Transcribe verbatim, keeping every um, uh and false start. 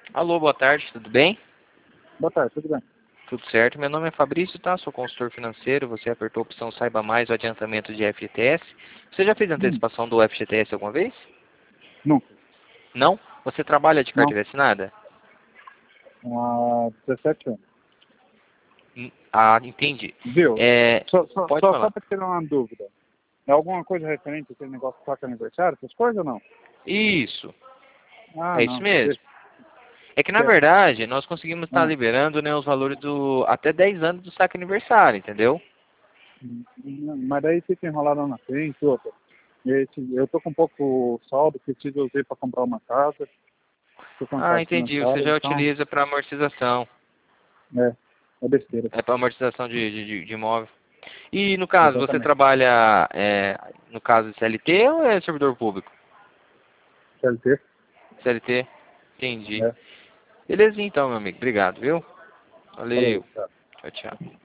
Alô, boa tarde, tudo bem? Boa tarde, tudo bem? Tudo certo. Meu nome é Fabrício, tá? Sou consultor financeiro. Você apertou a opção Saiba Mais, o adiantamento de F G T S. Você já fez Hum, antecipação do F G T S alguma vez? nunca. Não? Você trabalha de Não. carteira assinada? Há dezessete anos. Hum, Ah, entendi. Viu? É, Só, só, pode só, só falar. para tirar uma dúvida. É alguma coisa referente a aquele negócio de placa aniversário, essas coisas ou não? Isso, Ah, é isso não. mesmo. Deixa, É que na esquece. verdade, nós conseguimos estar Ah, liberando, né, os valores do até dez anos do saque aniversário, entendeu? hum, hum, mas daí fica enrolado lá na frente, outra. Esse, eu tô com um pouco saldo, preciso usar para comprar uma casa, tô com a Ah, casa entendi. Você financiada, já então, utiliza para amortização. é, é besteira. É para amortização de, de, de de imóvel. E no caso, você Exatamente. trabalha, é, no caso, C L T ou é servidor público? C L T, C L T? Entendi. né? Beleza então, meu amigo. Obrigado, viu? Falou, Valeu. tchau. Tchau, tchau.